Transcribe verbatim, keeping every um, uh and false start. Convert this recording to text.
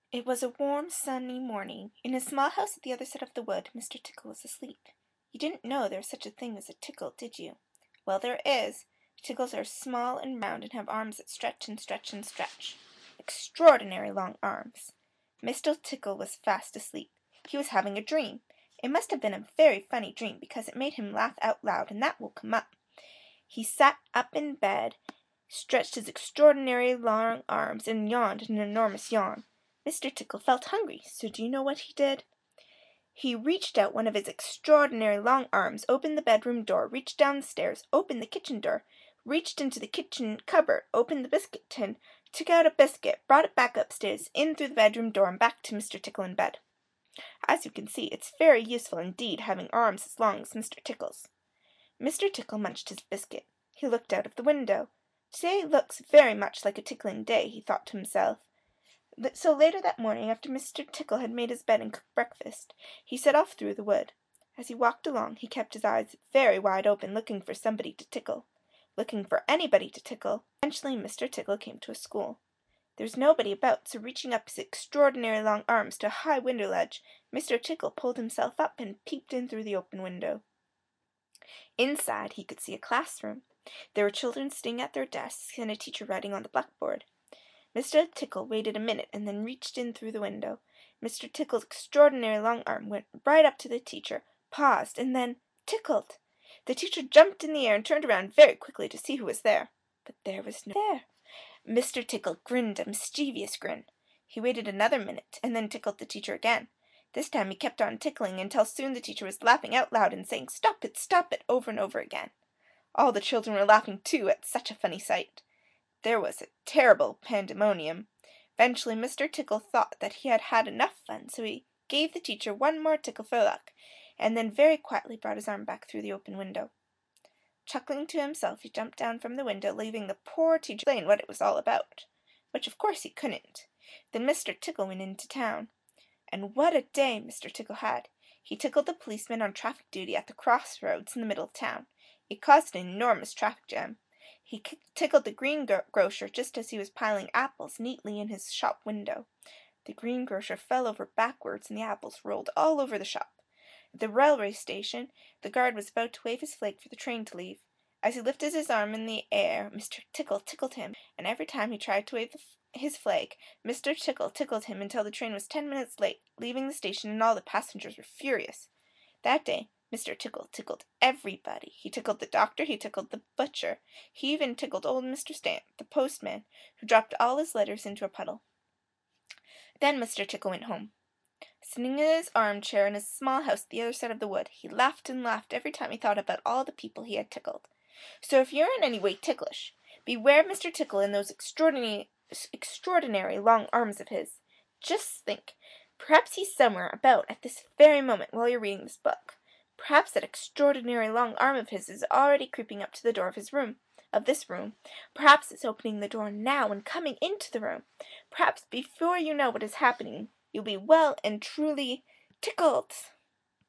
It was a warm, sunny morning. In a small house at the other side of the wood, Mister Tickle was asleep. You didn't know there was such a thing as a tickle, did you? Well, there is. Tickles are small and round and have arms that stretch and stretch and stretch. Extraordinary long arms. Mister Tickle was fast asleep. He was having a dream. It must have been a very funny dream because it made him laugh out loud, and that woke him up. He sat up in bed, stretched his extraordinary long arms, and yawned an enormous yawn. Mister Tickle felt hungry, so do you know what he did? He reached out one of his extraordinary long arms, opened the bedroom door, reached down the stairs, opened the kitchen door, reached into the kitchen cupboard, opened the biscuit tin, took out a biscuit, brought it back upstairs, in through the bedroom door, and back to Mister Tickle in bed. As you can see, it's very useful indeed having arms as long as Mister Tickle's. Mister Tickle munched his biscuit. He looked out of the window. Today looks very much like a tickling day, he thought to himself. So later that morning, after Mister Tickle had made his bed and cooked breakfast, he set off through the wood. As he walked along, he kept his eyes very wide open, looking for somebody to tickle, looking for anybody to tickle. Eventually Mister Tickle came to a school. There was nobody about, so reaching up his extraordinary long arms to a high window ledge, Mister Tickle pulled himself up and peeped in through the open window. Inside he could see a classroom. There were children sitting at their desks and a teacher writing on the blackboard. Mister Tickle waited a minute and then reached in through the window. Mister Tickle's extraordinary long arm went right up to the teacher, paused, and then tickled. The teacher jumped in the air and turned around very quickly to see who was there. But there was no one there. Mister Tickle grinned a mischievous grin. He waited another minute and then tickled the teacher again. This time he kept on tickling until soon the teacher was laughing out loud and saying, "Stop it, stop it," over and over again. All the children were laughing too at such a funny sight. There was a terrible pandemonium. Eventually Mister Tickle thought that he had had enough fun, so he gave the teacher one more tickle for luck, and then very quietly brought his arm back through the open window. Chuckling to himself, he jumped down from the window, leaving the poor teacher to explain what it was all about, which of course he couldn't. Then Mister Tickle went into town. And what a day Mister Tickle had! He tickled the policeman on traffic duty at the crossroads in the middle of town. It caused an enormous traffic jam. He tickled the greengrocer just as he was piling apples neatly in his shop window. The greengrocer fell over backwards and the apples rolled all over the shop. At the railway station the guard was about to wave his flag for the train to leave. As he lifted his arm in the air, Mister Tickle tickled him, and every time he tried to wave his flag, Mister Tickle tickled him until the train was ten minutes late, leaving the station, and all the passengers were furious. That day Mister Tickle tickled everybody. He tickled the doctor, he tickled the butcher, he even tickled old Mister Stamp, the postman, who dropped all his letters into a puddle. Then Mister Tickle went home. Sitting in his armchair in his small house at the other side of the wood, he laughed and laughed every time he thought about all the people he had tickled. So if you're in any way ticklish, beware of Mister Tickle and those extraordinary, extraordinary long arms of his. Just think, perhaps he's somewhere about at this very moment while you're reading this book. Perhaps that extraordinary long arm of his is already creeping up to the door of his room, of this room. Perhaps it's opening the door now and coming into the room. Perhaps before you know what is happening, you'll be well and truly tickled.